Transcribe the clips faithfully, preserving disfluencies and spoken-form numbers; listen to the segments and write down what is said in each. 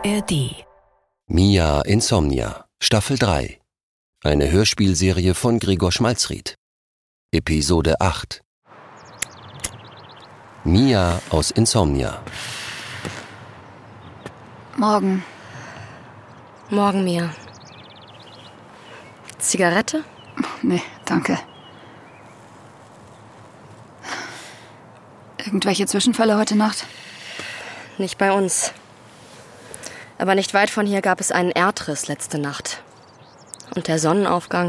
R D. Mia Insomnia, Staffel drei. Eine Hörspielserie von Gregor Schmalzried. Episode acht. Mia aus Insomnia. Morgen. Morgen, Mia. Zigarette? Nee, danke. Irgendwelche Zwischenfälle heute Nacht? Nicht bei uns. Aber nicht weit von hier gab es einen Erdriss letzte Nacht. Und der Sonnenaufgang.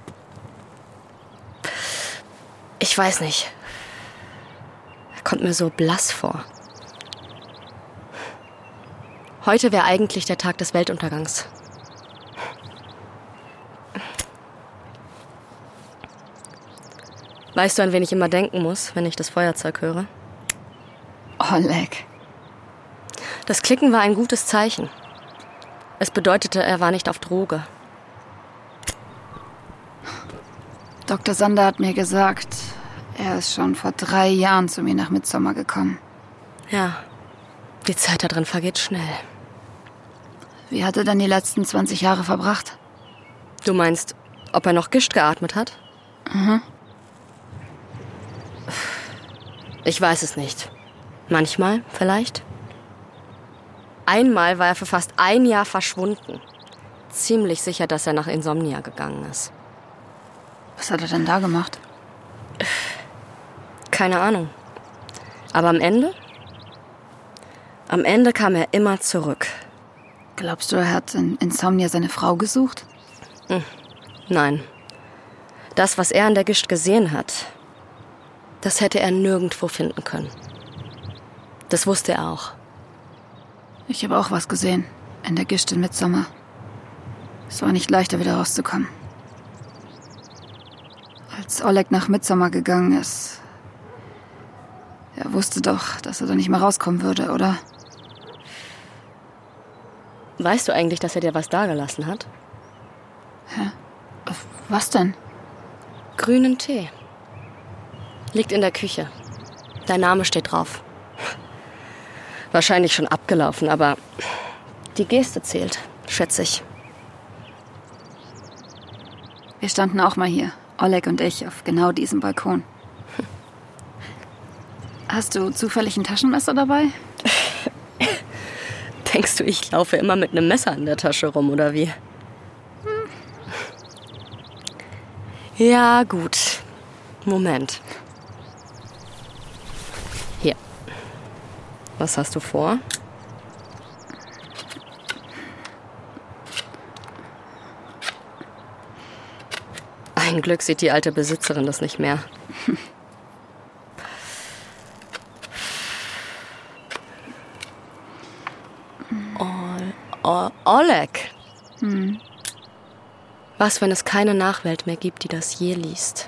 Ich weiß nicht. Er kommt mir so blass vor. Heute wäre eigentlich der Tag des Weltuntergangs. Weißt du, an wen ich immer denken muss, wenn ich das Feuerzeug höre? Oleg. Das Klicken war ein gutes Zeichen. Es bedeutete, er war nicht auf Droge. Doktor Sander hat mir gesagt, er ist schon vor drei Jahren zu mir nach Midsommar gekommen. Ja, die Zeit da drin vergeht schnell. Wie hat er denn die letzten zwanzig Jahre verbracht? Du meinst, ob er noch Gischt geatmet hat? Mhm. Ich weiß es nicht. Manchmal, vielleicht. Einmal war er für fast ein Jahr verschwunden. Ziemlich sicher, dass er nach Insomnia gegangen ist. Was hat er denn da gemacht? Keine Ahnung. Aber am Ende? Am Ende kam er immer zurück. Glaubst du, er hat in Insomnia seine Frau gesucht? Hm. Nein. Das, was er an der Gischt gesehen hat, das hätte er nirgendwo finden können. Das wusste er auch. Ich habe auch was gesehen, in der Gischt in Midsommar. Es war nicht leichter, wieder rauszukommen. Als Oleg nach Midsommar gegangen ist, er wusste doch, dass er da nicht mehr rauskommen würde, oder? Weißt du eigentlich, dass er dir was dagelassen hat? Hä? Was denn? Grünen Tee. Liegt in der Küche. Dein Name steht drauf. Wahrscheinlich schon abgelaufen, aber die Geste zählt, schätze ich. Wir standen auch mal hier, Oleg und ich, auf genau diesem Balkon. Hast du zufällig ein Taschenmesser dabei? Denkst du, ich laufe immer mit einem Messer in der Tasche rum, oder wie? Hm. Ja, gut. Moment. Hier. Was hast du vor? Ein Glück sieht die alte Besitzerin das nicht mehr. O- Oleg. Hm. Was, wenn es keine Nachwelt mehr gibt, die das je liest?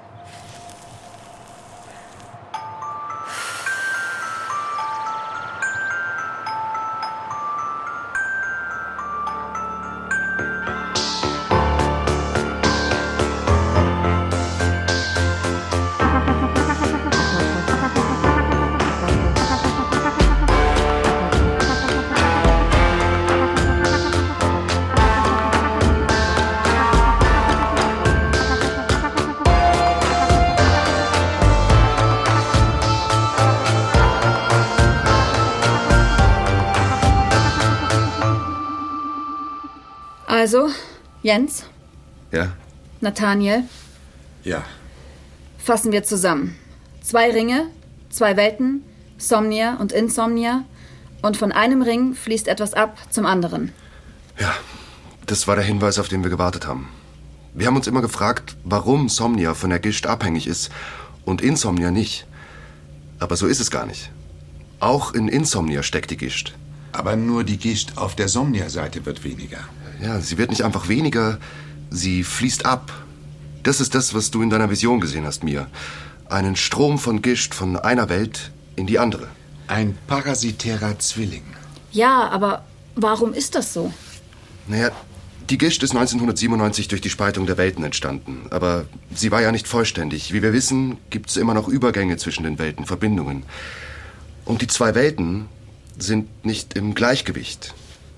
Also, Jens? Ja? Nathaniel? Ja. Fassen wir zusammen. Zwei Ringe, zwei Welten, Somnia und Insomnia. Und von einem Ring fließt etwas ab zum anderen. Ja, das war der Hinweis, auf den wir gewartet haben. Wir haben uns immer gefragt, warum Somnia von der Gischt abhängig ist und Insomnia nicht. Aber so ist es gar nicht. Auch in Insomnia steckt die Gischt. Aber nur die Gischt auf der Somnia-Seite wird weniger. Ja, sie wird nicht einfach weniger, sie fließt ab. Das ist das, was du in deiner Vision gesehen hast, Mia. Einen Strom von Gischt von einer Welt in die andere. Ein parasitärer Zwilling. Ja, aber warum ist das so? Naja, die Gischt ist neunzehnhundertsiebenundneunzig durch die Spaltung der Welten entstanden. Aber sie war ja nicht vollständig. Wie wir wissen, gibt es immer noch Übergänge zwischen den Welten, Verbindungen. Und die zwei Welten sind nicht im Gleichgewicht.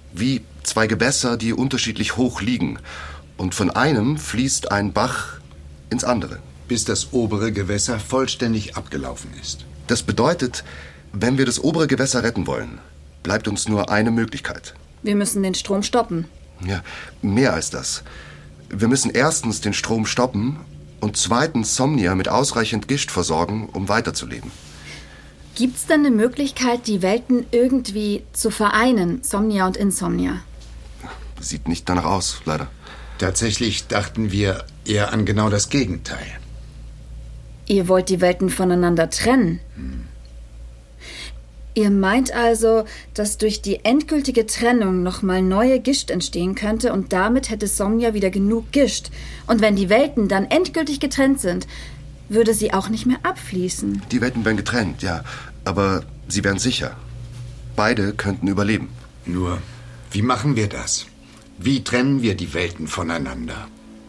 Wie zwei Gewässer, die unterschiedlich hoch liegen. Und von einem fließt ein Bach ins andere. Bis das obere Gewässer vollständig abgelaufen ist. Das bedeutet, wenn wir das obere Gewässer retten wollen, bleibt uns nur eine Möglichkeit. Wir müssen den Strom stoppen. Ja, mehr als das. Wir müssen erstens den Strom stoppen und zweitens Somnia mit ausreichend Gischt versorgen, um weiterzuleben. Gibt's denn eine Möglichkeit, die Welten irgendwie zu vereinen, Somnia und Insomnia? Sieht nicht danach aus, leider. Tatsächlich dachten wir eher an genau das Gegenteil. Ihr wollt die Welten voneinander trennen? Hm. Ihr meint also, dass durch die endgültige Trennung nochmal neue Gischt entstehen könnte und damit hätte Somnia wieder genug Gischt. Und wenn die Welten dann endgültig getrennt sind, würde sie auch nicht mehr abfließen. Die Welten werden getrennt, ja. Aber sie wären sicher. Beide könnten überleben. Nur, wie machen wir das? Wie trennen wir die Welten voneinander?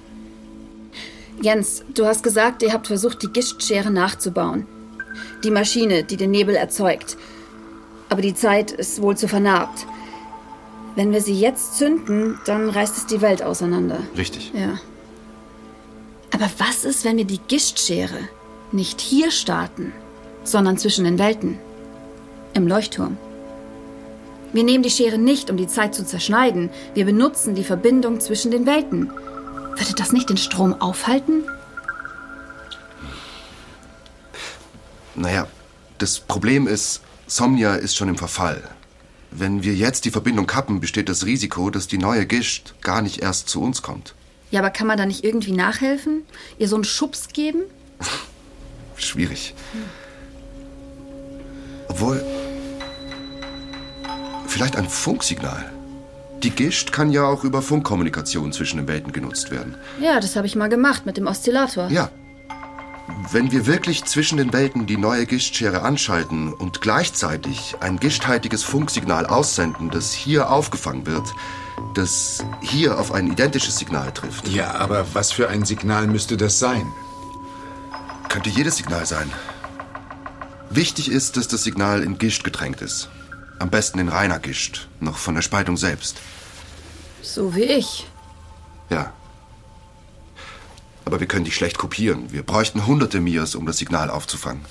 Jens, du hast gesagt, ihr habt versucht, die Gischtschere nachzubauen. Die Maschine, die den Nebel erzeugt. Aber die Zeit ist wohl zu vernarbt. Wenn wir sie jetzt zünden, dann reißt es die Welt auseinander. Richtig. Ja. Aber was ist, wenn wir die Gischtschere nicht hier starten, sondern zwischen den Welten? Im Leuchtturm. Wir nehmen die Schere nicht, um die Zeit zu zerschneiden. Wir benutzen die Verbindung zwischen den Welten. Würde das nicht den Strom aufhalten? Naja, das Problem ist, Somnia ist schon im Verfall. Wenn wir jetzt die Verbindung kappen, besteht das Risiko, dass die neue Gischt gar nicht erst zu uns kommt. Ja, aber kann man da nicht irgendwie nachhelfen? Ihr so einen Schubs geben? Schwierig. Obwohl, vielleicht ein Funksignal. Die Gischt kann ja auch über Funkkommunikation zwischen den Welten genutzt werden. Ja, das habe ich mal gemacht mit dem Oszillator. Ja. Wenn wir wirklich zwischen den Welten die neue Gischtschere anschalten und gleichzeitig ein gischthaltiges Funksignal aussenden, das hier aufgefangen wird, das hier auf ein identisches Signal trifft. Ja, aber was für ein Signal müsste das sein? Könnte jedes Signal sein. Wichtig ist, dass das Signal in Gischt getränkt ist. Am besten in reiner Gischt, noch von der Spaltung selbst. So wie ich. Ja. Aber wir können die schlecht kopieren. Wir bräuchten hunderte Mias, um das Signal aufzufangen.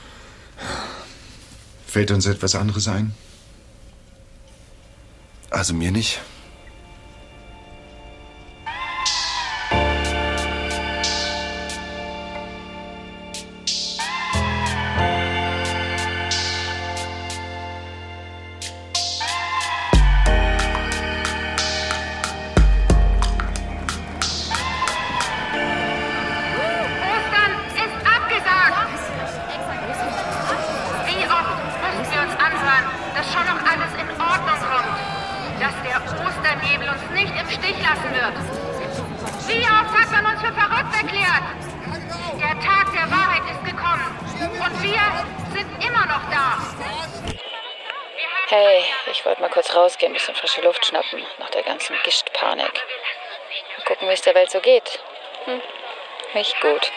Fällt uns etwas anderes ein? Also mir nicht. Hey, ich wollte mal kurz rausgehen, ein bisschen frische Luft schnappen, nach der ganzen Gischtpanik. Mal gucken, wie es der Welt so geht. Hm, nicht gut.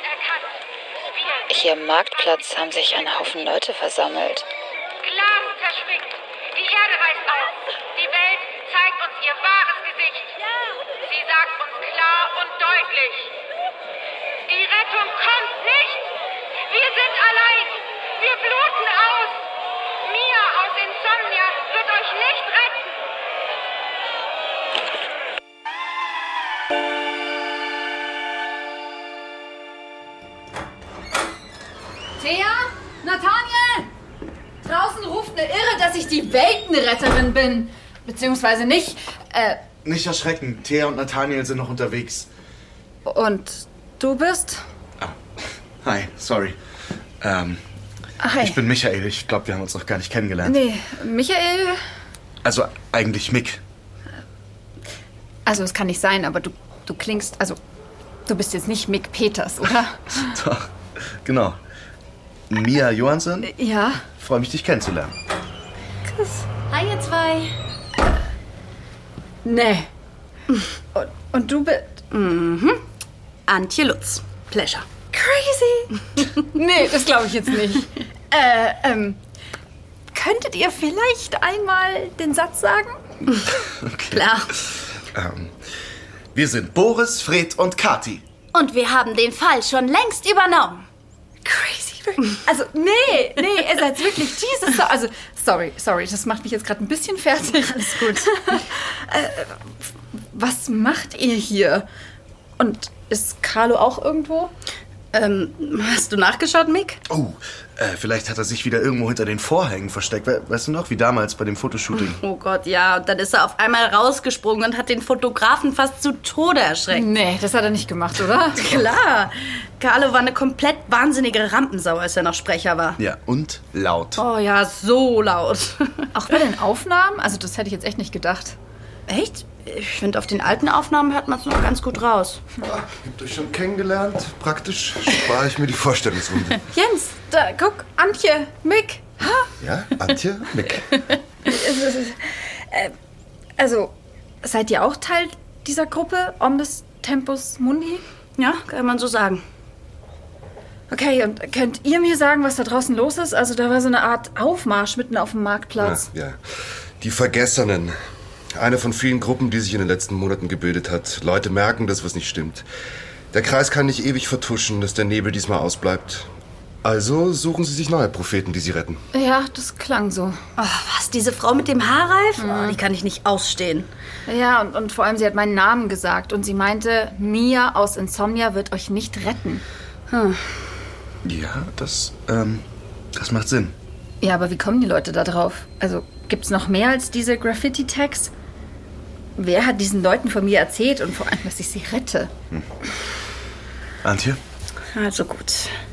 Hier im Marktplatz haben sich ein Haufen Leute versammelt. Glas zerschwingt. Die Erde reißt auf. Die Welt zeigt uns ihr wahres Gesicht. Sie sagt uns klar und deutlich: Die Rettung kommt nicht. Wir sind allein. Wir bluten aus. Mia aus Insomnia wird euch nicht retten. Thea? Nathaniel? Draußen ruft eine Irre, dass ich die Weltenretterin bin. Beziehungsweise nicht. Äh, Nicht erschrecken. Thea und Nathaniel sind noch unterwegs. und du bist? Ah. Hi, sorry. Ähm, Hi. Ich bin Michael. Ich glaube, wir haben uns noch gar nicht kennengelernt. Nee, Michael? Also eigentlich Mick. Also es kann nicht sein, aber du, du klingst, also du bist jetzt nicht Mick Peters, oder? Doch, genau. Mia Johansson. Ja. Freue mich, dich kennenzulernen. Hi, ihr zwei. Nee. Und, und du bist... Mhm. Antje Lutz. Pleasure. Crazy. Nee, das glaube ich jetzt nicht. Äh, ähm, könntet ihr vielleicht einmal den Satz sagen? Okay. Klar. Ähm, wir sind Boris, Fred und Kathi. Und wir haben den Fall schon längst übernommen. Crazy. Also, nee, nee, ihr seid wirklich Jesus. Also, sorry, sorry, das macht mich jetzt gerade ein bisschen fertig. Alles gut. äh, was macht ihr hier? Und ist Carlo auch irgendwo? Ähm, hast du nachgeschaut, Mick? Oh, äh, vielleicht hat er sich wieder irgendwo hinter den Vorhängen versteckt. We weißt du noch, wie damals bei dem Fotoshooting? Oh Gott, ja. Und dann ist er auf einmal rausgesprungen und hat den Fotografen fast zu Tode erschreckt. Nee, das hat er nicht gemacht, oder? Klar. Carlo war eine komplett wahnsinnige Rampensau, als er noch Sprecher war. Ja, und laut. Oh ja, so laut. Auch bei den Aufnahmen? Also, das hätte ich jetzt echt nicht gedacht. Echt? Ich finde, auf den alten Aufnahmen hört man es noch ganz gut raus. Ja, habt euch schon kennengelernt. Praktisch spare ich mir die Vorstellungsrunde. Jens, da, guck, Antje, Mick. Ha? Ja, Antje, Mick. Also, seid ihr auch Teil dieser Gruppe, Omnis Tempus Mundi? Ja, kann man so sagen. Okay, und könnt ihr mir sagen, was da draußen los ist? Also, da war so eine Art Aufmarsch mitten auf dem Marktplatz. Ja, ja. Die Vergessenen. Eine von vielen Gruppen, die sich in den letzten Monaten gebildet hat. Leute merken, dass was nicht stimmt. Der Kreis kann nicht ewig vertuschen, dass der Nebel diesmal ausbleibt. Also suchen sie sich neue Propheten, die sie retten. Ja, das klang so. Oh, was, diese Frau mit dem Haarreif? Mhm. Oh, die kann ich nicht ausstehen. Ja, und, und vor allem, sie hat meinen Namen gesagt. Und sie meinte, Mia aus Insomnia wird euch nicht retten. Hm. Ja, das, ähm, das macht Sinn. Ja, aber wie kommen die Leute da drauf? Also, gibt's noch mehr als diese Graffiti-Tags? Wer hat diesen Leuten von mir erzählt und vor allem, dass ich sie rette? Hm. Antje? Also gut.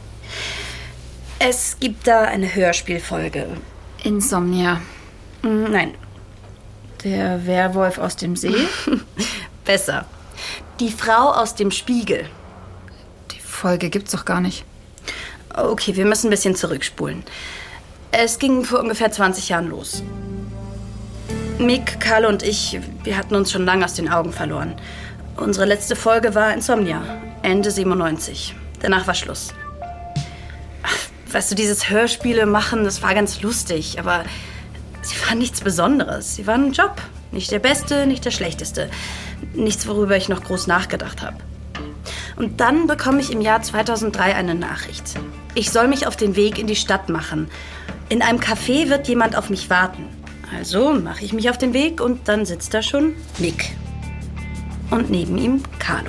Es gibt da eine Hörspielfolge. Insomnia. Nein. Der Werwolf aus dem See? Besser. Die Frau aus dem Spiegel. Die Folge gibt's doch gar nicht. Okay, wir müssen ein bisschen zurückspulen. Es ging vor ungefähr zwanzig Jahren los. Mick, Carlo und ich, wir hatten uns schon lange aus den Augen verloren. Unsere letzte Folge war Insomnia, Ende siebenundneunzig. Danach war Schluss. Ach, weißt du, dieses Hörspiele machen, das war ganz lustig, aber sie waren nichts Besonderes. Sie waren ein Job. Nicht der beste, nicht der schlechteste. Nichts, worüber ich noch groß nachgedacht habe. Und dann bekomme ich im Jahr zweitausenddrei eine Nachricht. Ich soll mich auf den Weg in die Stadt machen. In einem Café wird jemand auf mich warten. Also mache ich mich auf den Weg und dann sitzt da schon Mick. Und neben ihm Carlo.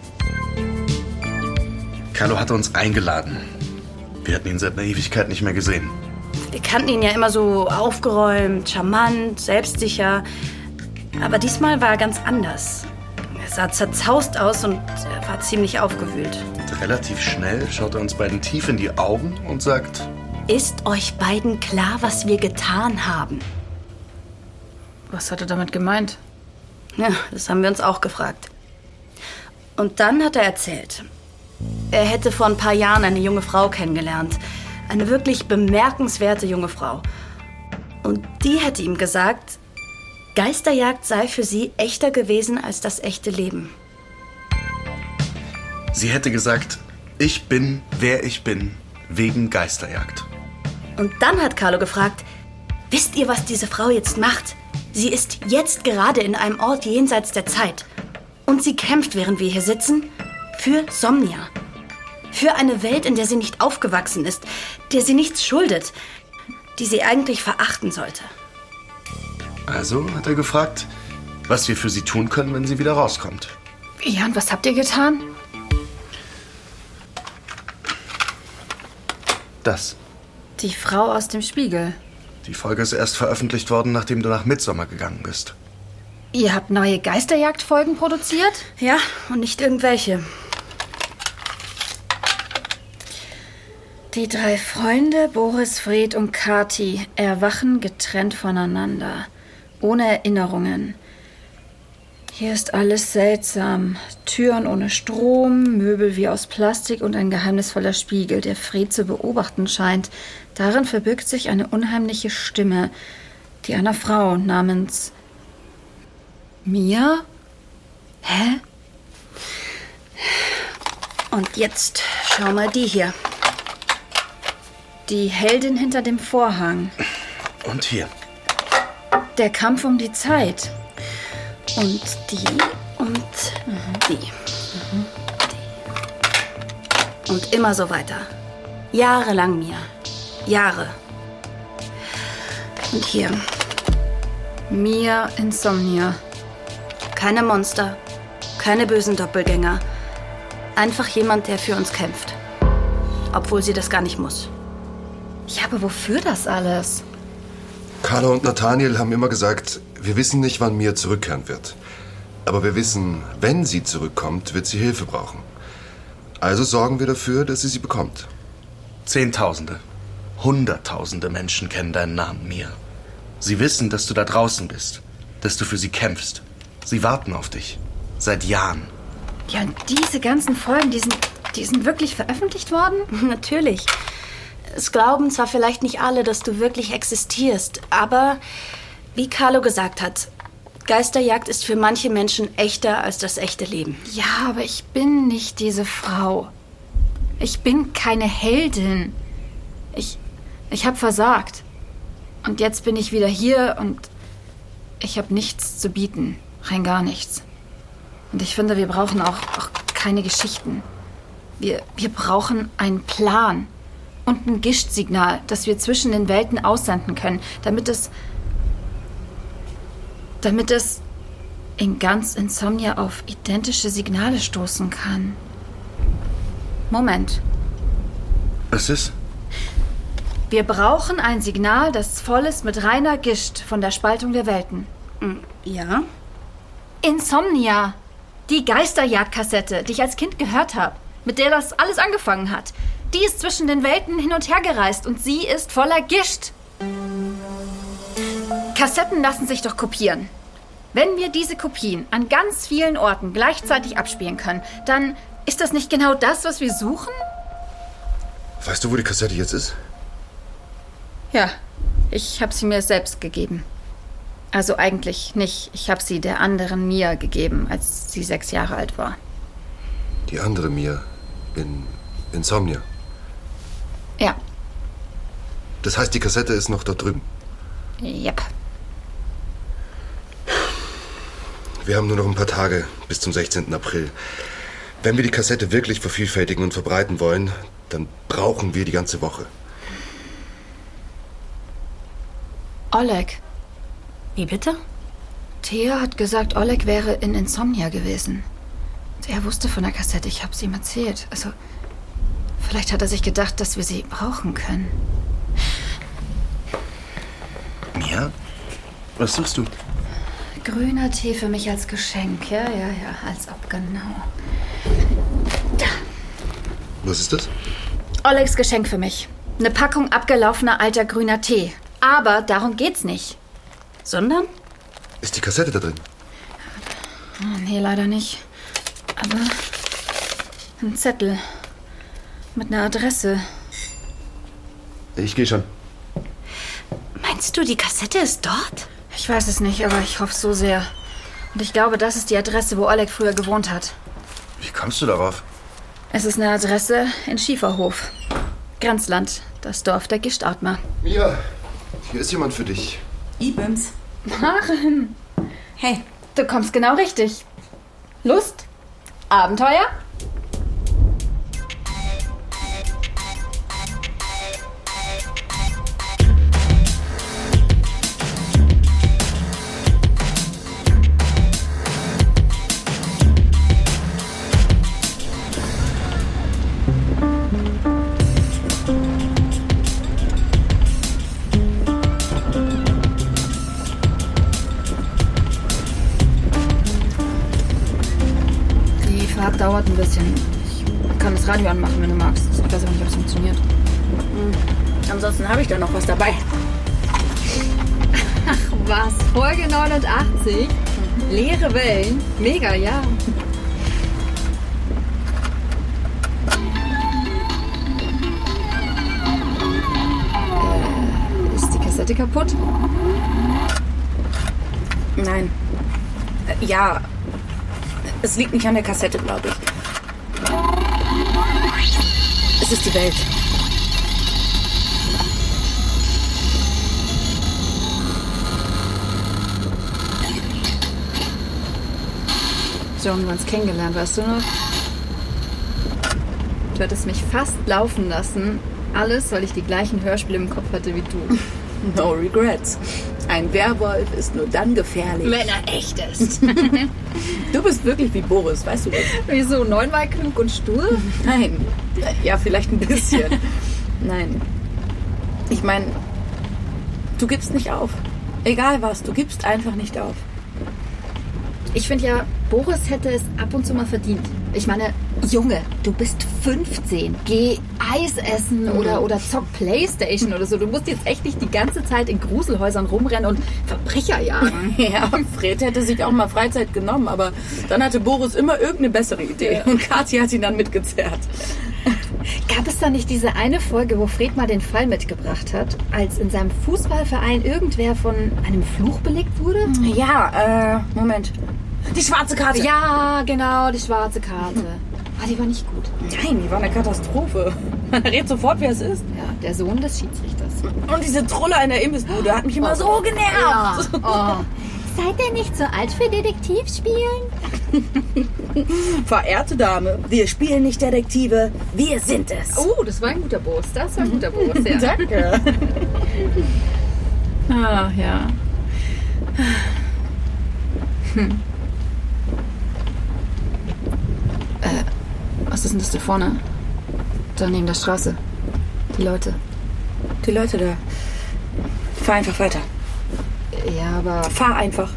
Carlo hatte uns eingeladen. Wir hatten ihn seit einer Ewigkeit nicht mehr gesehen. Wir kannten ihn ja immer so aufgeräumt, charmant, selbstsicher. Aber diesmal war er ganz anders. Er sah zerzaust aus und er war ziemlich aufgewühlt. Und relativ schnell schaut er uns beiden tief in die Augen und sagt: Ist euch beiden klar, was wir getan haben? Was hat er damit gemeint? Ja, das haben wir uns auch gefragt. Und dann hat er erzählt, er hätte vor ein paar Jahren eine junge Frau kennengelernt. Eine wirklich bemerkenswerte junge Frau. Und die hätte ihm gesagt, Geisterjagd sei für sie echter gewesen als das echte Leben. Sie hätte gesagt, ich bin, wer ich bin, wegen Geisterjagd. Und dann hat Carlo gefragt, wisst ihr, was diese Frau jetzt macht? Sie ist jetzt gerade in einem Ort jenseits der Zeit. Und sie kämpft, während wir hier sitzen, für Somnia. Für eine Welt, in der sie nicht aufgewachsen ist, der sie nichts schuldet, die sie eigentlich verachten sollte. Also hat er gefragt, was wir für sie tun können, wenn sie wieder rauskommt. Ja, und was habt ihr getan? Das. Die Frau aus dem Spiegel. Die Folge ist erst veröffentlicht worden, nachdem du nach Midsommar gegangen bist. Ihr habt neue Geisterjagdfolgen produziert? Ja, und nicht irgendwelche. Die drei Freunde, Boris, Fred und Kathi, erwachen getrennt voneinander. Ohne Erinnerungen. Hier ist alles seltsam. Türen ohne Strom, Möbel wie aus Plastik und ein geheimnisvoller Spiegel, der Fred zu beobachten scheint. Darin verbirgt sich eine unheimliche Stimme, die einer Frau namens Mia? Hä? Und jetzt schau mal die hier. Die Heldin hinter dem Vorhang. Und hier. Der Kampf um die Zeit. Und die und mhm. die. Mhm. die. Und immer so weiter. Jahrelang, Mia. Jahre. Und hier. Mia Insomnia. Keine Monster. Keine bösen Doppelgänger. Einfach jemand, der für uns kämpft. Obwohl sie das gar nicht muss. Ja, aber wofür das alles? Carlo und Nathaniel haben immer gesagt, wir wissen nicht, wann Mia zurückkehren wird. Aber wir wissen, wenn sie zurückkommt, wird sie Hilfe brauchen. Also sorgen wir dafür, dass sie sie bekommt. Zehntausende, Hunderttausende Menschen kennen deinen Namen, Mia. Sie wissen, dass du da draußen bist, dass du für sie kämpfst. Sie warten auf dich. Seit Jahren. Ja, und diese ganzen Folgen, die sind, die sind wirklich veröffentlicht worden? Natürlich. Es glauben zwar vielleicht nicht alle, dass du wirklich existierst, aber wie Carlo gesagt hat, Geisterjagd ist für manche Menschen echter als das echte Leben. Ja, aber ich bin nicht diese Frau. Ich bin keine Heldin. Ich, ich habe versagt. Und jetzt bin ich wieder hier und ich habe nichts zu bieten. Rein gar nichts. Und ich finde, wir brauchen auch, auch keine Geschichten. Wir, wir brauchen einen Plan und ein Gischt-Signal, das wir zwischen den Welten aussenden können, damit es, damit es in ganz Insomnia auf identische Signale stoßen kann. Moment. Was ist? Wir brauchen ein Signal, das voll ist mit reiner Gischt von der Spaltung der Welten. Ja? Insomnia. Die Geisterjagdkassette, die ich als Kind gehört habe, mit der das alles angefangen hat. Die ist zwischen den Welten hin und her gereist und sie ist voller Gischt. Kassetten lassen sich doch kopieren. Wenn wir diese Kopien an ganz vielen Orten gleichzeitig abspielen können, dann ist das nicht genau das, was wir suchen? Weißt du, wo die Kassette jetzt ist? Ja, ich habe sie mir selbst gegeben. Also eigentlich nicht. Ich habe sie der anderen Mia gegeben, als sie sechs Jahre alt war. Die andere Mia in Insomnia? Ja. Das heißt, die Kassette ist noch dort drüben? Yep. Wir haben nur noch ein paar Tage bis zum sechzehnten April. Wenn wir die Kassette wirklich vervielfältigen und verbreiten wollen, dann brauchen wir die ganze Woche. Oleg. Wie bitte? Thea hat gesagt, Oleg wäre in Insomnia gewesen. Und er wusste von der Kassette, ich habe sie ihm erzählt. Also, vielleicht hat er sich gedacht, dass wir sie brauchen können. Mia? Was suchst du? Grüner Tee für mich als Geschenk. Ja, ja, ja, als ob, genau. Da. Was ist das? Olegs Geschenk für mich. Eine Packung abgelaufener alter grüner Tee. Aber darum geht's nicht. Sondern? Ist die Kassette da drin? Oh, nee, leider nicht. Aber ein Zettel mit einer Adresse. Ich gehe schon. Meinst du, die Kassette ist dort? Ich weiß es nicht, aber ich hoffe so sehr. Und ich glaube, das ist die Adresse, wo Oleg früher gewohnt hat. Wie kommst du darauf? Es ist eine Adresse in Schieferhof. Grenzland, das Dorf der Gischtatmer. Mia, hier ist jemand für dich. Ibims. Maren. Hey. Du kommst genau richtig. Lust? Abenteuer? Dauert ein bisschen. Ich kann das Radio anmachen, wenn du magst. Ich weiß aber nicht, ob es funktioniert. Mhm. Ansonsten habe ich da noch was dabei. Ach was, Folge neunundachtzig? Mhm. Leere Wellen? Mega, ja. Äh, ist die Kassette kaputt? Nein. Äh, ja. Es liegt nicht an der Kassette, glaube ich. Es ist die Welt. Joan wir uns kennengelernt, weißt du noch? Du hattest mich fast laufen lassen. Alles, weil ich die gleichen Hörspiele im Kopf hatte wie du. No regrets. Ein Werwolf ist nur dann gefährlich, wenn er echt ist. Du bist wirklich wie Boris, weißt du das? Wieso? Neunmal klug und stur? Nein. Ja, vielleicht ein bisschen. Nein. Ich meine, du gibst nicht auf. Egal was, du gibst einfach nicht auf. Ich finde ja, Boris hätte es ab und zu mal verdient. Ich meine, Junge, du bist fünfzehn. Geh Eis essen mhm. oder, oder zock Playstation oder so. Du musst jetzt echt nicht die ganze Zeit in Gruselhäusern rumrennen und Verbrecher jagen. Ja, Fred hätte sich auch mal Freizeit genommen, aber dann hatte Boris immer irgendeine bessere Idee. Ja. Und Kathi hat ihn dann mitgezerrt. Gab es da nicht diese eine Folge, wo Fred mal den Fall mitgebracht hat, als in seinem Fußballverein irgendwer von einem Fluch belegt wurde? Ja, äh, Moment. Die schwarze Karte. Ja, genau, die schwarze Karte. Ah, die war nicht gut. Nein, die war eine Katastrophe. Man errät sofort, wer es ist. Ja, der Sohn des Schiedsrichters. Und diese Trolle in der Imbissbude hat mich immer oh. so genervt. Ja. Oh. Seid ihr nicht so alt für Detektivspielen? Verehrte Dame, wir spielen nicht Detektive, wir sind es. Oh, das war ein guter Boss. Das war ein guter Boss, ja. Danke. Ah, ja. Hm. Äh, was ist denn das da vorne? Da neben der Straße. Die Leute. Die Leute da. Fahr einfach weiter. Ja, aber... Fahr einfach.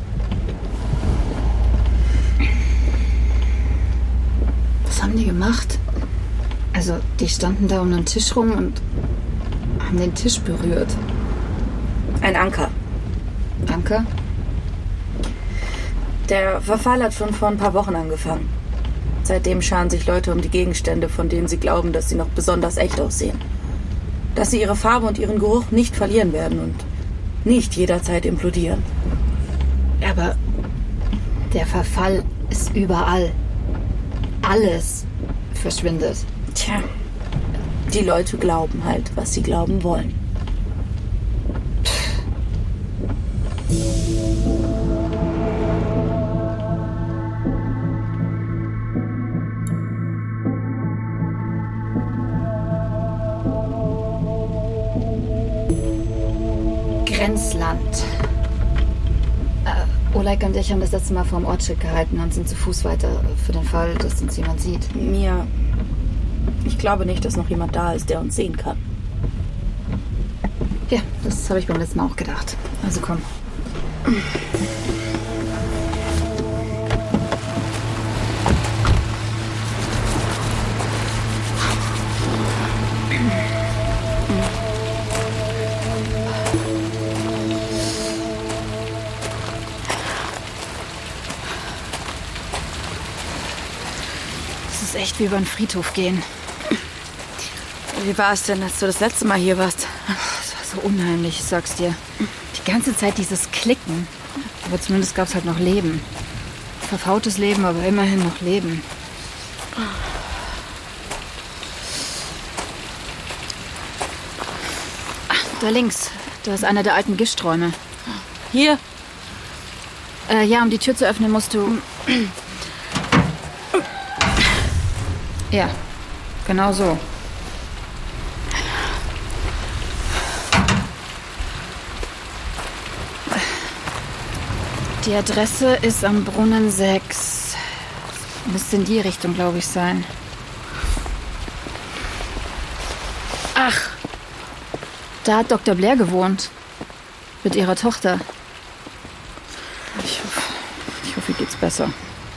Was haben die gemacht? Also, die standen da um einen Tisch rum und haben den Tisch berührt. Ein Anker. Anker? Der Verfall hat schon vor ein paar Wochen angefangen. Seitdem scharen sich Leute um die Gegenstände, von denen sie glauben, dass sie noch besonders echt aussehen. Dass sie ihre Farbe und ihren Geruch nicht verlieren werden und nicht jederzeit implodieren. Aber der Verfall ist überall. Alles verschwindet. Tja, die Leute glauben halt, was sie glauben wollen. Grenzland. Äh, Oleg und ich haben das letzte Mal vor dem Ortsschild gehalten und sind zu Fuß weiter für den Fall, dass uns jemand sieht. Mia, ich glaube nicht, dass noch jemand da ist, der uns sehen kann. Ja, das habe ich beim letzten Mal auch gedacht. Also komm. Das ist echt wie über den Friedhof gehen. Wie war es denn, als du das letzte Mal hier warst? Das war so unheimlich, ich sag's dir. Die ganze Zeit dieses Klicken. Aber zumindest gab's halt noch Leben. Verfaultes Leben, aber immerhin noch Leben. Ach, da links. Da ist einer der alten Gischträume. Hier? Äh, ja, um die Tür zu öffnen, musst du... Ja, genau so. Die Adresse ist am Brunnen sechs. Müsste in die Richtung, glaube ich, sein. Ach, da hat Doktor Blair gewohnt. Mit ihrer Tochter. Ich hoffe, ich hoffe, ihr geht's besser.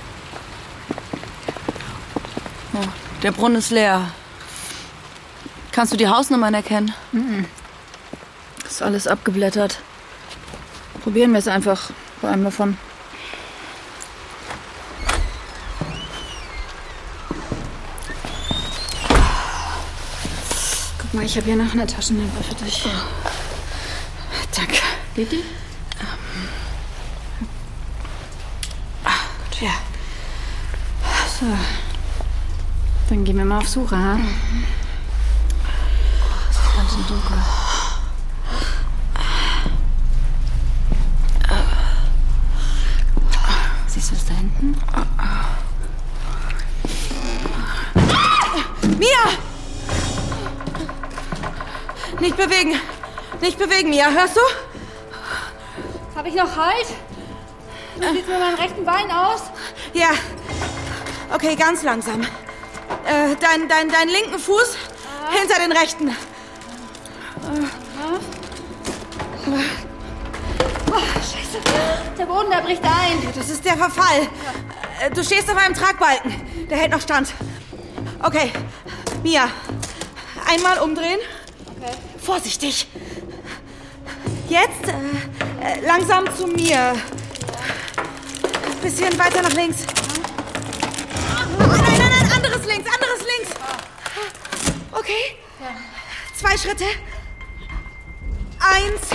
Oh, der Brunnen ist leer. Kannst du die Hausnummern erkennen? Mhm. Ist alles abgeblättert. Probieren wir es einfach bei einem davon. Guck mal, ich habe hier noch eine Taschenlampe für dich. Oh. Danke. Geht die? Ah, gut. Ja. So. Dann gehen wir mal auf Suche, ha? Mhm. Oh, es ist ganz im Dunkeln. Siehst du es da hinten? Nicht bewegen. Nicht bewegen, Mia. Hörst du? Habe ich noch Halt? Wie sieht's mit meinem rechten Bein aus? Ja. Okay, ganz langsam. Äh, dein, dein, deinen linken Fuß ah. hinter den rechten. Ah. Oh, Scheiße. Der Boden, der bricht ein. Das ist der Verfall. Ja. Du stehst auf einem Tragbalken. Der hält noch stand. Okay, Mia. Einmal umdrehen. Okay. Vorsichtig. Jetzt äh, äh, langsam zu mir. Bisschen weiter nach links. Oh, nein, nein, nein, anderes links, anderes links. Okay. Ja. Zwei Schritte. Eins.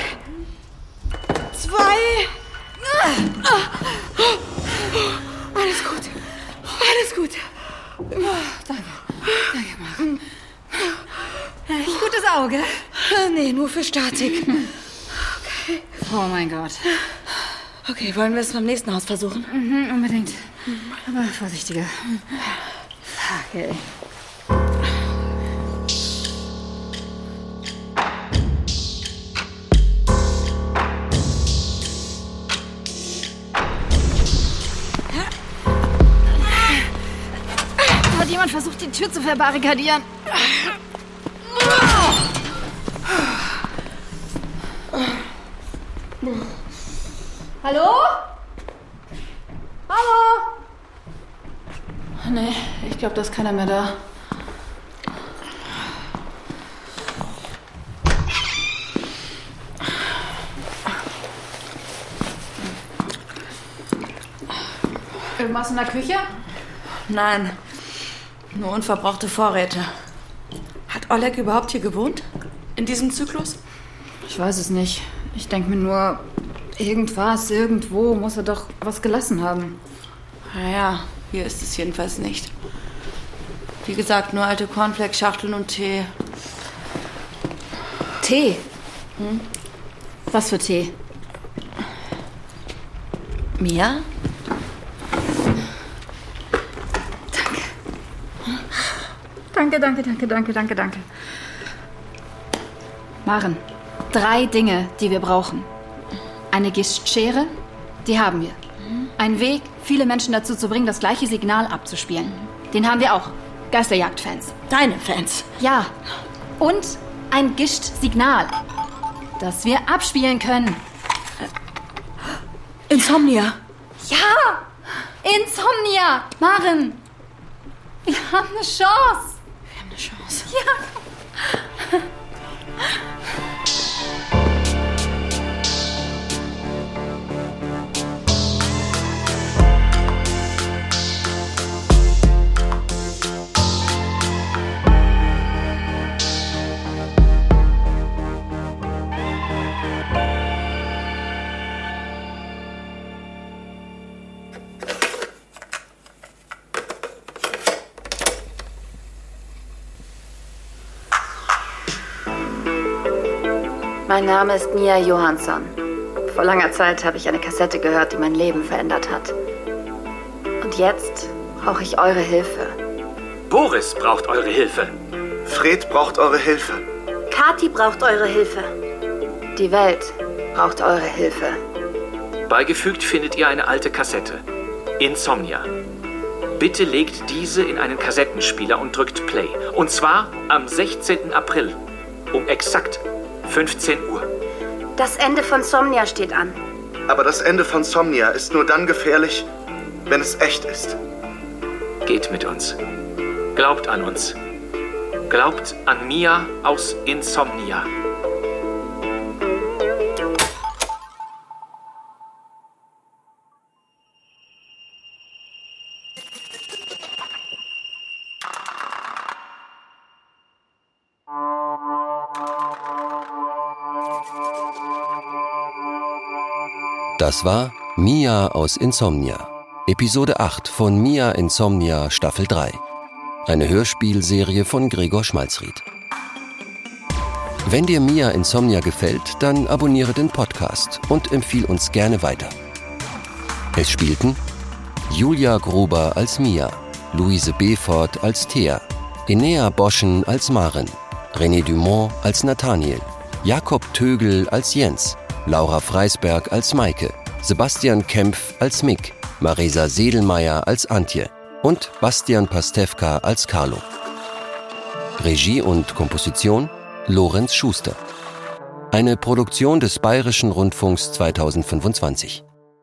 Zwei. Alles gut. Alles gut. Oh, danke. Danke, Maren. Echt gutes Auge. Nee, nur für Statik. Okay. Oh mein Gott. Okay, wollen wir es beim nächsten Haus versuchen? Mhm, unbedingt. Aber vorsichtiger. Okay. Hat jemand versucht, die Tür zu verbarrikadieren? Hallo? Hallo? Nee, ich glaube, da ist keiner mehr da. Irgendwas in der Küche? Nein, nur unverbrauchte Vorräte. Hat Oleg überhaupt hier gewohnt? In diesem Zyklus? Ich weiß es nicht. Ich denke mir nur, irgendwas, irgendwo muss er doch was gelassen haben. Naja, hier ist es jedenfalls nicht. Wie gesagt, nur alte Cornflakes-Schachteln und Tee. Tee? Hm? Was für Tee? Mia? Danke, danke, danke, danke, danke, danke. Maren, drei Dinge, die wir brauchen. Eine Gischtschere, die haben wir. Ein Weg, viele Menschen dazu zu bringen, das gleiche Signal abzuspielen. Den haben wir auch. Geisterjagd-Fans. Deine Fans? Ja. Und ein Gischt-Signal, das wir abspielen können. Insomnia. Ja! Insomnia! Maren! Wir haben eine Chance! Wir haben eine Chance. Ja! Mein Name ist Mia Johansson. Vor langer Zeit habe ich eine Kassette gehört, die mein Leben verändert hat. Und jetzt brauche ich eure Hilfe. Boris braucht eure Hilfe. Fred braucht eure Hilfe. Kathi braucht eure Hilfe. Die Welt braucht eure Hilfe. Beigefügt findet ihr eine alte Kassette. Insomnia. Bitte legt diese in einen Kassettenspieler und drückt Play. Und zwar am sechzehnten April um exakt fünfzehn Uhr. Das Ende von Somnia steht an. Aber das Ende von Somnia ist nur dann gefährlich, wenn es echt ist. Geht mit uns. Glaubt an uns. Glaubt an Mia aus Insomnia. Das war Mia aus Insomnia, Episode acht von Mia Insomnia Staffel drei. Eine Hörspielserie von Gregor Schmalzried. Wenn dir Mia Insomnia gefällt, dann abonniere den Podcast und empfiehl uns gerne weiter. Es spielten Julia Gruber als Mia, Luise Befort als Thea, Enea Boschen als Maren, René Dumont als Nathaniel, Jakob Tögel als Jens, Laura Freisberg als Maike, Sebastian Kempf als Mick, Marisa Sedelmeier als Antje und Bastian Pastewka als Carlo. Regie und Komposition Lorenz Schuster. Eine Produktion des Bayerischen Rundfunks zweitausendfünfundzwanzig.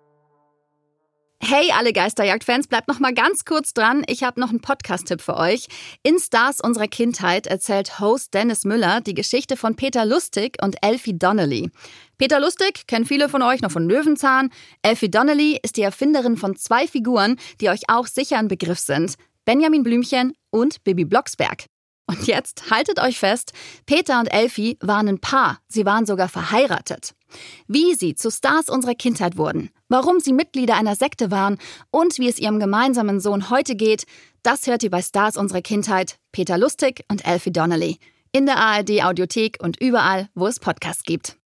Hey, alle Geisterjagd-Fans, bleibt noch mal ganz kurz dran. Ich habe noch einen Podcast-Tipp für euch. In Stars unserer Kindheit erzählt Host Dennis Müller die Geschichte von Peter Lustig und Elfie Donnelly. Peter Lustig kennen viele von euch noch von Löwenzahn. Elfie Donnelly ist die Erfinderin von zwei Figuren, die euch auch sicher ein Begriff sind. Benjamin Blümchen und Bibi Blocksberg. Und jetzt haltet euch fest, Peter und Elfie waren ein Paar. Sie waren sogar verheiratet. Wie sie zu Stars unserer Kindheit wurden, warum sie Mitglieder einer Sekte waren und wie es ihrem gemeinsamen Sohn heute geht, das hört ihr bei Stars unserer Kindheit, Peter Lustig und Elfie Donnelly. In der A R D Audiothek und überall, wo es Podcasts gibt.